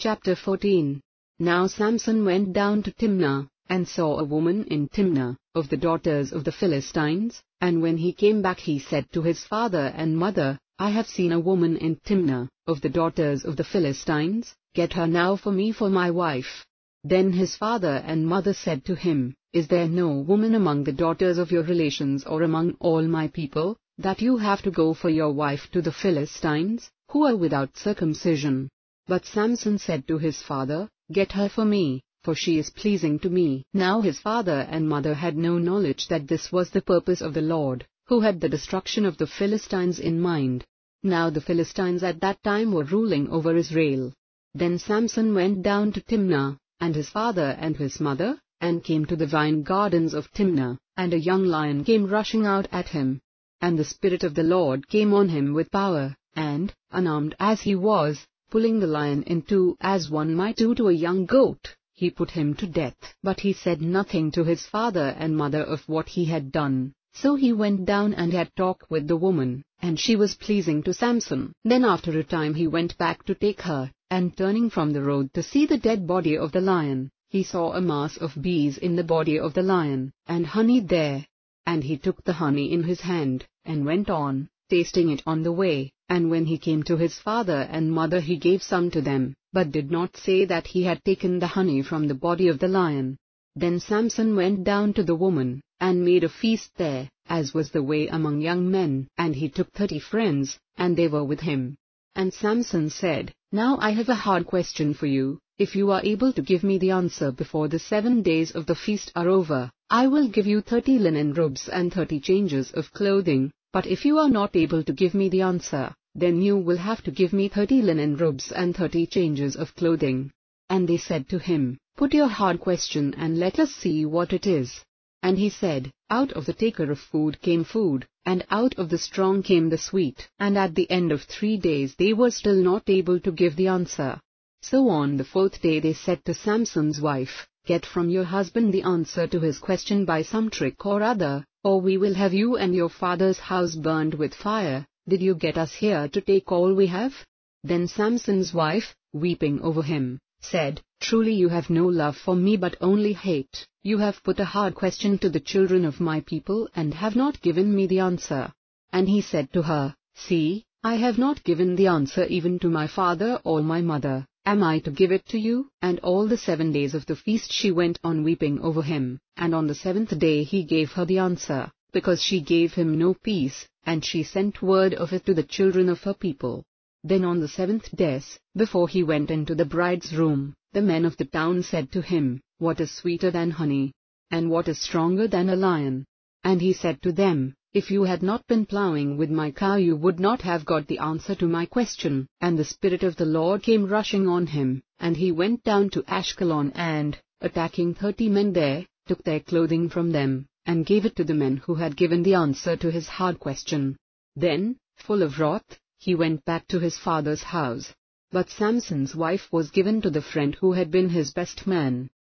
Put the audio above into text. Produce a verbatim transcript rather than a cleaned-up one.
Chapter fourteen. Now Samson went down to Timnah, and saw a woman in Timnah, of the daughters of the Philistines, and when he came back he said to his father and mother, I have seen a woman in Timnah, of the daughters of the Philistines, get her now for me for my wife. Then his father and mother said to him, Is there no woman among the daughters of your relations or among all my people, that you have to go for your wife to the Philistines, who are without circumcision? But Samson said to his father, Get her for me, for she is pleasing to me. Now his father and mother had no knowledge that this was the purpose of the Lord, who had the destruction of the Philistines in mind. Now the Philistines at that time were ruling over Israel. Then Samson went down to Timnah, and his father and his mother, and came to the vine gardens of Timnah, and a young lion came rushing out at him. And the Spirit of the Lord came on him with power, and, unarmed as he was, pulling the lion in two as one might do to a young goat, he put him to death. But he said nothing to his father and mother of what he had done. So he went down and had talk with the woman, and she was pleasing to Samson. Then after a time he went back to take her, and turning from the road to see the dead body of the lion, he saw a mass of bees in the body of the lion, and honey there. And he took the honey in his hand, and went on, tasting it on the way, and when he came to his father and mother he gave some to them, but did not say that he had taken the honey from the body of the lion. Then Samson went down to the woman, and made a feast there, as was the way among young men, and he took thirty friends, and they were with him. And Samson said, Now I have a hard question for you. If you are able to give me the answer before the seven days of the feast are over, I will give you thirty linen robes and thirty changes of clothing, but if you are not able to give me the answer, then you will have to give me thirty linen robes and thirty changes of clothing. And they said to him, Put your hard question and let us see what it is. And he said, Out of the taker of food came food, and out of the strong came the sweet. And at the end of three days they were still not able to give the answer. So on the fourth day they said to Samson's wife, Get from your husband the answer to his question by some trick or other, or we will have you and your father's house burned with fire. Did you get us here to take all we have? Then Samson's wife, weeping over him, said, Truly you have no love for me but only hate. You have put a hard question to the children of my people and have not given me the answer. And he said to her, See, I have not given the answer even to my father or my mother. Am I to give it to you? And all the seven days of the feast she went on weeping over him, and on the seventh day he gave her the answer, because she gave him no peace, and she sent word of it to the children of her people. Then on the seventh day, before he went into the bride's room, the men of the town said to him, What is sweeter than honey? And what is stronger than a lion? And he said to them, If you had not been plowing with my cow you would not have got the answer to my question. And the Spirit of the Lord came rushing on him, and he went down to Ashkelon and, attacking thirty men there, took their clothing from them, and gave it to the men who had given the answer to his hard question. Then, full of wrath, he went back to his father's house. But Samson's wife was given to the friend who had been his best man,